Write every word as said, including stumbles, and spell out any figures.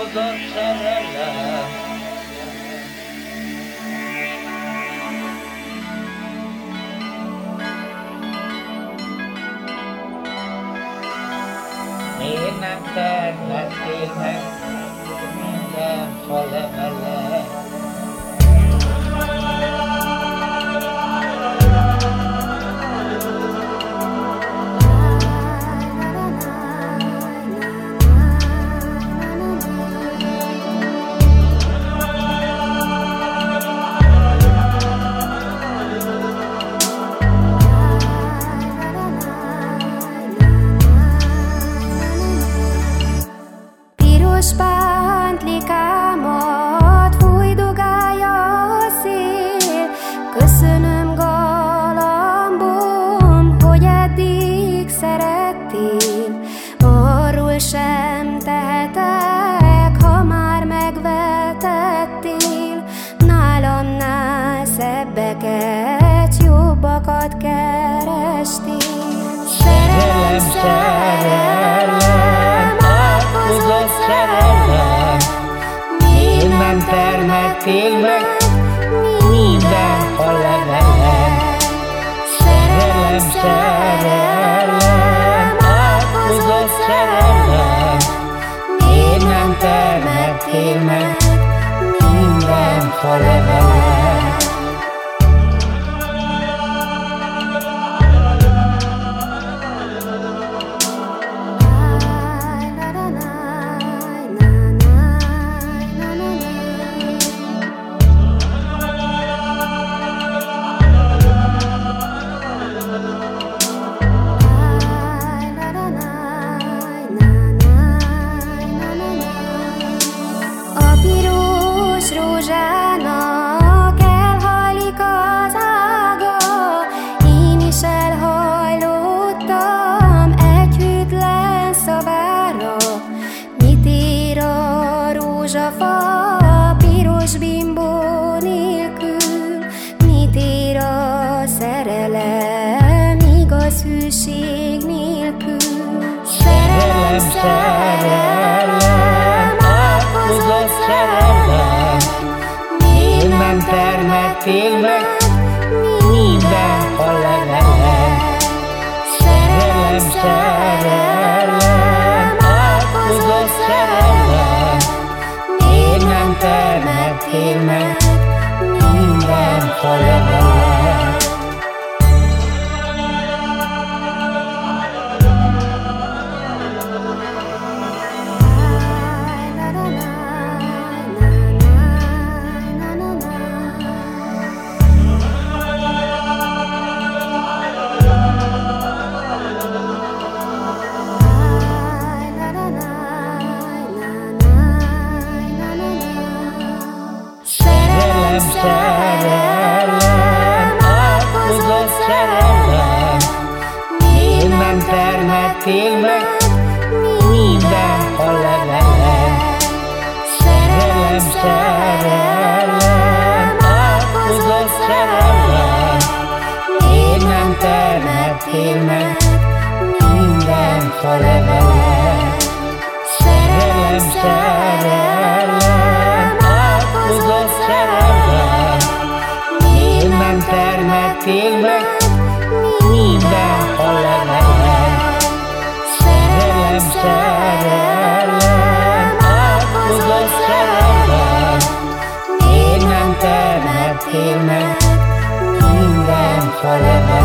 átkozott szerelem. Miért nem termettél meg minden falemele? Pántlikámat fújdogálja a szél. Köszönöm galambom, hogy eddig szerettél. Arról sem tehetek, ha már megvetettél. Nálamnál szebbeket, jobbakat kerestél. Szerelem, szerelem, átkozott szerelem. Miért nem termettél meg minden falemele? Szerelem, szerelem, átkozott szerelem. Miért nem termettél meg minden falemele? Rózsának elhajlik az ága, én is elhajlottam egy hűtlen szavára. Mit ér a rózsafa piros bimbó nélkül? Mit ér a szerelem igaz hűség nélkül? Szerelem, szerelem, átkozott szerelem. Miért nem termettél meg minden falemele? Szerelem, szerelem, átkozott szerelem. Miért nem termettél meg minden falemele? Szerelem, átkozott szerelem. Miért nem termettél meg minden falemele? Szerelem, szerelem, átkozott szerelem. Miért nem termettél meg minden falemele? Szerelem, szerelem, átkozott szerelem. Miért nem termettél meg minden falemele? Szerelem, szerelem, átkozott szerelem. Miért nem termettél meg minden falemele?